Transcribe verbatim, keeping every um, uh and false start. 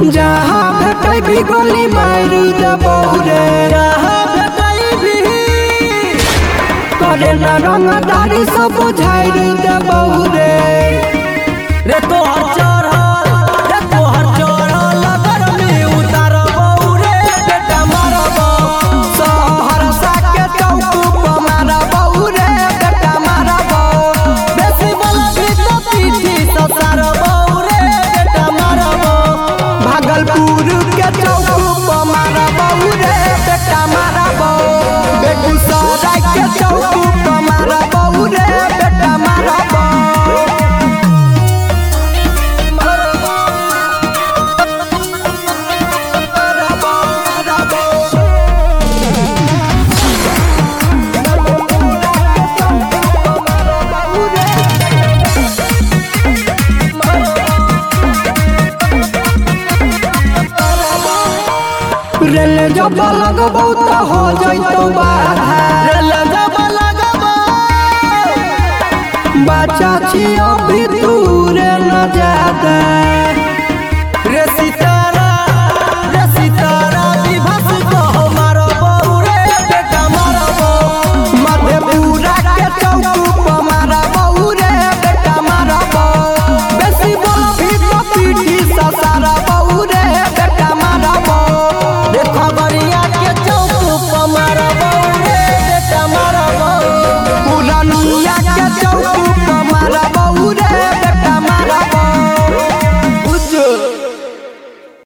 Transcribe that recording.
जहाँ भेटै भी गोली मार देबौ रे, जहाँ भेटै भी करे न रंगदारी सब झाड़ देबौ रे। रे तोहर चढ़ल रे तोहर चढ़ल अगर में उतारबौ रे बेटा मारबौ। सहरसा के चौक पर मारबौ रे बेटा मारबौ। बेसी बोला भी तो पीठी ससारबौ रे बेटा मारबौ। भागलपुर के चौक पर मारबौ रे बेटा मारबौ। बेगूसराय के चौक पर मारबौ रे बेटा मारबौ। रेल जब लगबौ त हो जइतौ बाधा, रेल जब लगबौ बच्चा छियौ भी दूर न जादा।